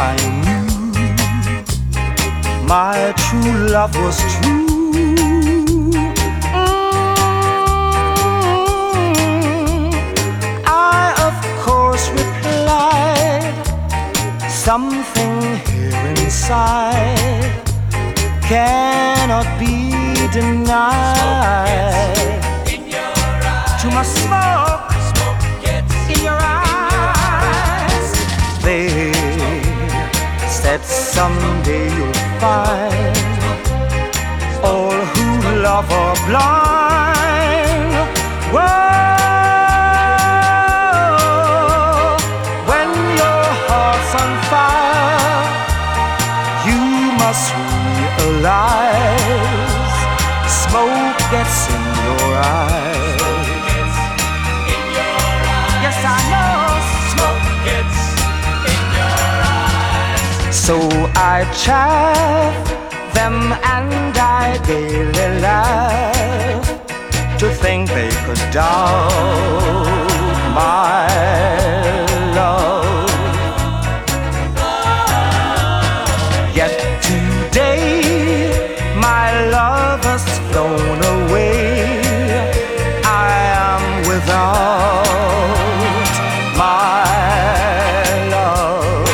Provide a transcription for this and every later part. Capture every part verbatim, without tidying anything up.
I knew my true love was true, mm, I of course replied, something here inside cannot be denied. To my smoke, smoke gets in your eyes. They said someday you'll find all who love are blind. Whoa, when your heart's on fire, you must realize smoke gets in your eyes. Yes, I know smoke gets in your eyes. So I chaff them and I gaily laugh to think they could doubt my love. Yet today my love has flown away. I am without my love.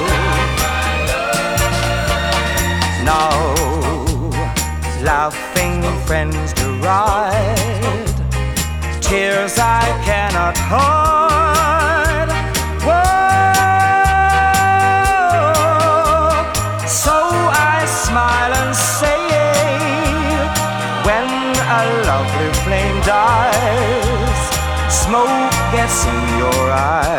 Now laughing friends deride tears I cannot hide. Whoa, so I smile and say, when a lovely flame dies, smoke gets in your eyes.